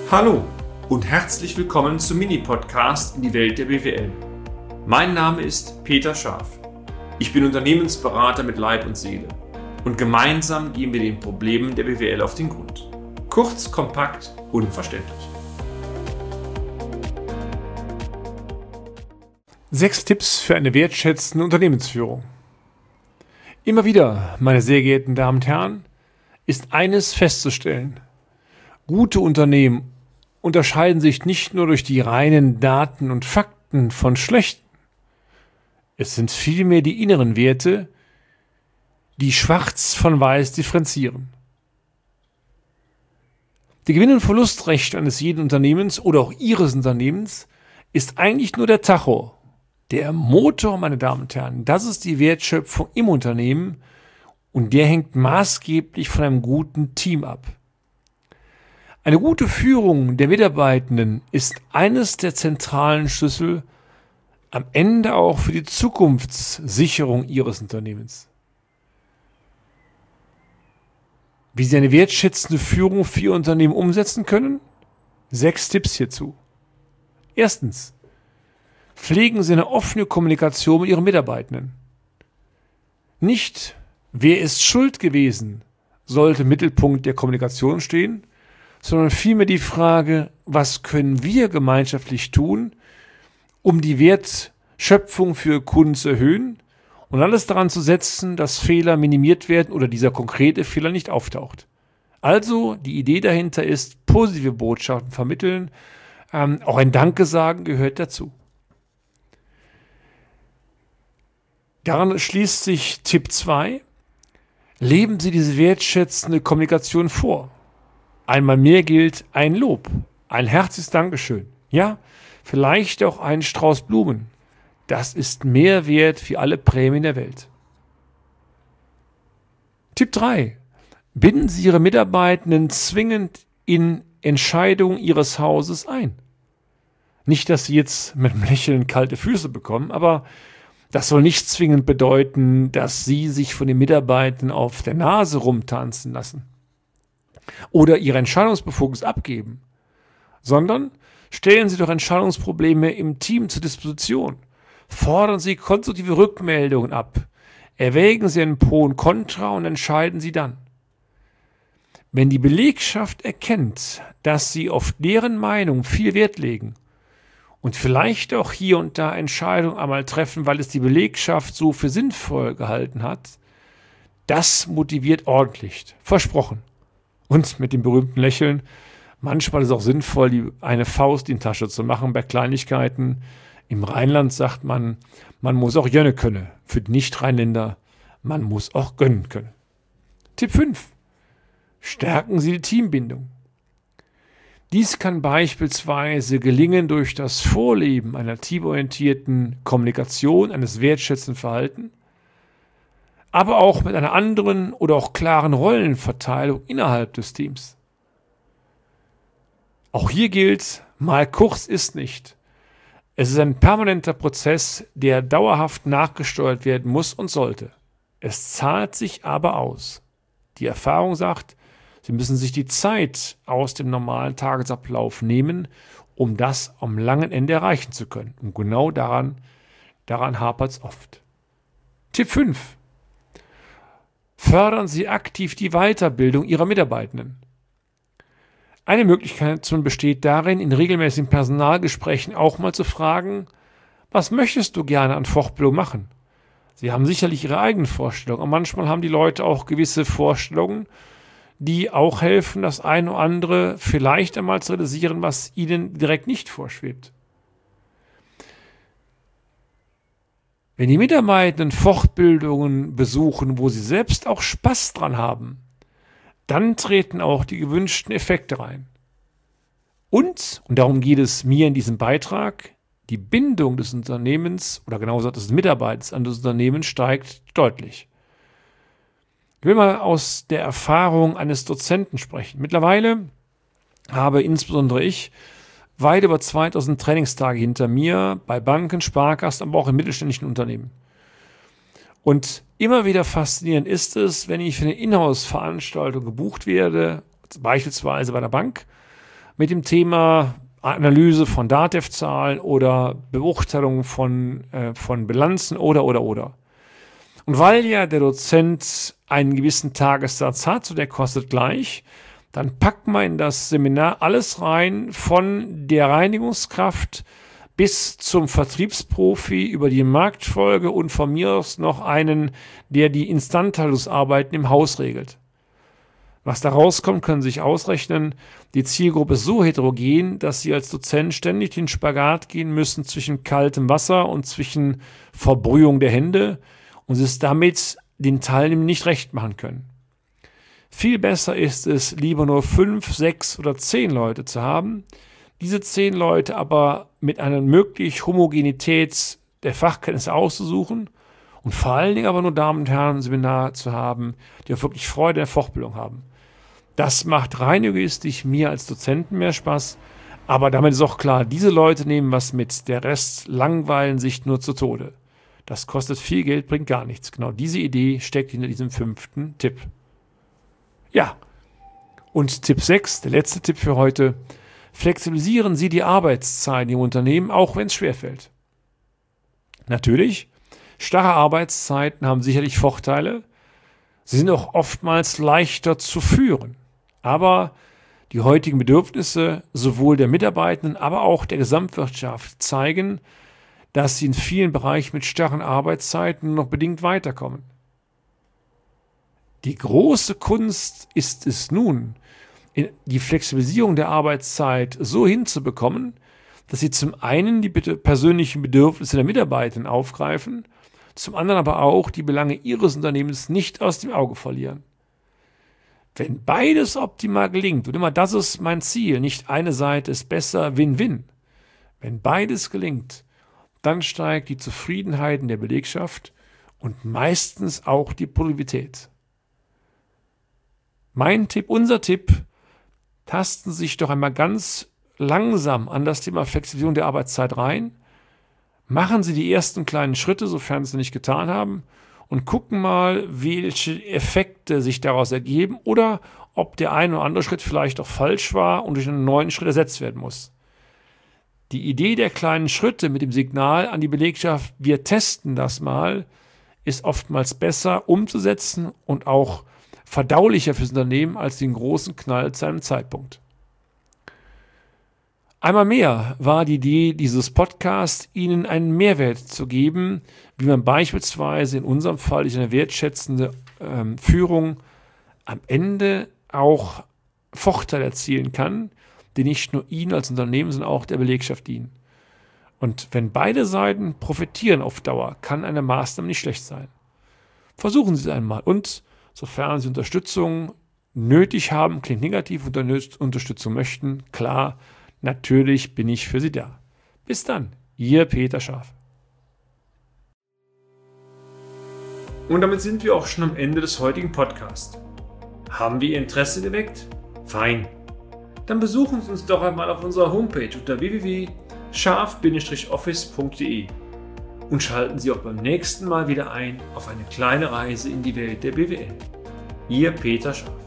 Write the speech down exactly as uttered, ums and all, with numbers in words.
Hallo und herzlich willkommen zum Mini-Podcast in die Welt der B W L. Mein Name ist Peter Scharf. Ich bin Unternehmensberater mit Leib und Seele und gemeinsam gehen wir den Problemen der B W L auf den Grund. Kurz, kompakt, unverständlich. Sechs Tipps für eine wertschätzende Unternehmensführung. Immer wieder, meine sehr geehrten Damen und Herren, ist eines festzustellen: Gute Unternehmen unterscheiden sich nicht nur durch die reinen Daten und Fakten von schlechten. Es sind vielmehr die inneren Werte, die schwarz von weiß differenzieren. Die Gewinn- und Verlustrechnung eines jeden Unternehmens oder auch Ihres Unternehmens ist eigentlich nur der Tacho, der Motor, meine Damen und Herren. Das ist die Wertschöpfung im Unternehmen und der hängt maßgeblich von einem guten Team ab. Eine gute Führung der Mitarbeitenden ist eines der zentralen Schlüssel am Ende auch für die Zukunftssicherung Ihres Unternehmens. Wie Sie eine wertschätzende Führung für Ihr Unternehmen umsetzen können? Sechs Tipps hierzu. Erstens: Pflegen Sie eine offene Kommunikation mit Ihren Mitarbeitenden. Nicht, wer ist schuld gewesen, sollte im Mittelpunkt der Kommunikation stehen, sondern vielmehr die Frage, was können wir gemeinschaftlich tun, um die Wertschöpfung für Kunden zu erhöhen und alles daran zu setzen, dass Fehler minimiert werden oder dieser konkrete Fehler nicht auftaucht. Also die Idee dahinter ist, positive Botschaften vermitteln, ähm, auch ein Danke sagen gehört dazu. Daran schließt sich Tipp zwei: Leben Sie diese wertschätzende Kommunikation vor. Einmal mehr gilt ein Lob, ein herzliches Dankeschön. Ja, vielleicht auch ein Strauß Blumen. Das ist mehr wert wie alle Prämien der Welt. Tipp drei: Binden Sie Ihre Mitarbeitenden zwingend in Entscheidungen Ihres Hauses ein. Nicht, dass Sie jetzt mit einem Lächeln kalte Füße bekommen, aber das soll nicht zwingend bedeuten, dass Sie sich von den Mitarbeitern auf der Nase rumtanzen lassen oder ihre Entscheidungsbefugnis abgeben, sondern stellen Sie doch Entscheidungsprobleme im Team zur Disposition. Fordern Sie konstruktive Rückmeldungen ab. Erwägen Sie ein Pro und Contra und entscheiden Sie dann. Wenn die Belegschaft erkennt, dass Sie auf deren Meinung viel Wert legen und vielleicht auch hier und da Entscheidungen einmal treffen, weil es die Belegschaft so für sinnvoll gehalten hat, das motiviert ordentlich. Versprochen. Und mit dem berühmten Lächeln: Manchmal ist es auch sinnvoll, die, eine Faust in die Tasche zu machen bei Kleinigkeiten. Im Rheinland sagt man, man muss auch jönne können. Für die Nicht-Rheinländer, man muss auch gönnen können. Tipp fünf: Stärken Sie die Teambindung. Dies kann beispielsweise gelingen durch das Vorleben einer teamorientierten Kommunikation, eines wertschätzenden Verhaltens, aber auch mit einer anderen oder auch klaren Rollenverteilung innerhalb des Teams. Auch hier gilt, mal kurz ist nicht. Es ist ein permanenter Prozess, der dauerhaft nachgesteuert werden muss und sollte. Es zahlt sich aber aus. Die Erfahrung sagt, Sie müssen sich die Zeit aus dem normalen Tagesablauf nehmen, um das am langen Ende erreichen zu können. Und genau daran, daran hapert es oft. Tipp fünf: Fördern Sie aktiv die Weiterbildung Ihrer Mitarbeitenden. Eine Möglichkeit besteht darin, in regelmäßigen Personalgesprächen auch mal zu fragen: Was möchtest du gerne an Fortbildung machen? Sie haben sicherlich Ihre eigenen Vorstellungen, aber manchmal haben die Leute auch gewisse Vorstellungen, die auch helfen, das eine oder andere vielleicht einmal zu realisieren, was ihnen direkt nicht vorschwebt. Wenn die Mitarbeitenden Fortbildungen besuchen, wo sie selbst auch Spaß dran haben, dann treten auch die gewünschten Effekte rein. Und, und darum geht es mir in diesem Beitrag, die Bindung des Unternehmens oder genauer gesagt des Mitarbeiters an das Unternehmen steigt deutlich. Ich will mal aus der Erfahrung eines Dozenten sprechen. Mittlerweile habe insbesondere ich weit über zweitausend Trainingstage hinter mir bei Banken, Sparkassen, aber auch in mittelständischen Unternehmen. Und immer wieder faszinierend ist es, wenn ich für eine Inhouse-Veranstaltung gebucht werde, beispielsweise bei der Bank, mit dem Thema Analyse von DATEV-Zahlen oder Beurteilung von, äh, von Bilanzen oder, oder, oder. Und weil ja der Dozent einen gewissen Tagessatz hat, so der kostet gleich, dann packt man in das Seminar alles rein, von der Reinigungskraft bis zum Vertriebsprofi über die Marktfolge und von mir aus noch einen, der die Instandhaltungsarbeiten im Haus regelt. Was da rauskommt, können Sie sich ausrechnen. Die Zielgruppe ist so heterogen, dass Sie als Dozent ständig den Spagat gehen müssen zwischen kaltem Wasser und zwischen Verbrühung der Hände und Sie es damit den Teilnehmern nicht recht machen können. Viel besser ist es, lieber nur fünf, sechs oder zehn Leute zu haben, diese zehn Leute aber mit einer möglichen Homogenität der Fachkenntnisse auszusuchen und vor allen Dingen aber nur Damen und Herren im Seminar zu haben, die auch wirklich Freude der Fortbildung haben. Das macht rein egoistisch mir als Dozenten mehr Spaß, aber damit ist auch klar, diese Leute nehmen was mit, der Rest langweilen sich nur zu Tode. Das kostet viel Geld, bringt gar nichts. Genau diese Idee steckt hinter diesem fünften Tipp. Ja, und Tipp sechs, der letzte Tipp für heute: Flexibilisieren Sie die Arbeitszeit im Unternehmen, auch wenn es schwerfällt. Natürlich, starre Arbeitszeiten haben sicherlich Vorteile. Sie sind auch oftmals leichter zu führen. Aber die heutigen Bedürfnisse sowohl der Mitarbeitenden, aber auch der Gesamtwirtschaft zeigen, dass sie in vielen Bereichen mit starren Arbeitszeiten noch bedingt weiterkommen. Die große Kunst ist es nun, die Flexibilisierung der Arbeitszeit so hinzubekommen, dass sie zum einen die persönlichen Bedürfnisse der Mitarbeitenden aufgreifen, zum anderen aber auch die Belange ihres Unternehmens nicht aus dem Auge verlieren. Wenn beides optimal gelingt, und immer das ist mein Ziel, nicht eine Seite ist besser, Win-Win. Wenn beides gelingt, dann steigt die Zufriedenheit in der Belegschaft und meistens auch die Produktivität. Mein Tipp, unser Tipp: Tasten Sie sich doch einmal ganz langsam an das Thema Flexibilisierung der Arbeitszeit rein. Machen Sie die ersten kleinen Schritte, sofern Sie es nicht getan haben, und gucken mal, welche Effekte sich daraus ergeben oder ob der eine oder andere Schritt vielleicht auch falsch war und durch einen neuen Schritt ersetzt werden muss. Die Idee der kleinen Schritte mit dem Signal an die Belegschaft, wir testen das mal, ist oftmals besser umzusetzen und auch verdaulicher fürs Unternehmen als den großen Knall zu einem Zeitpunkt. Einmal mehr war die Idee dieses Podcasts, Ihnen einen Mehrwert zu geben, wie man beispielsweise in unserem Fall durch eine wertschätzende ähm, Führung am Ende auch Vorteile erzielen kann, die nicht nur Ihnen als Unternehmen, sondern auch der Belegschaft dienen. Und wenn beide Seiten profitieren auf Dauer, kann eine Maßnahme nicht schlecht sein. Versuchen Sie es einmal und sofern Sie Unterstützung nötig haben, klingt negativ, und Unterstützung möchten, klar, natürlich bin ich für Sie da. Bis dann, Ihr Peter Scharf. Und damit sind wir auch schon am Ende des heutigen Podcasts. Haben wir Ihr Interesse geweckt? Fein. Dann besuchen Sie uns doch einmal auf unserer Homepage unter w w w punkt scharf Bindestrich office punkt d e und schalten Sie auch beim nächsten Mal wieder ein auf eine kleine Reise in die Welt der B W L. Ihr Peter Scharf.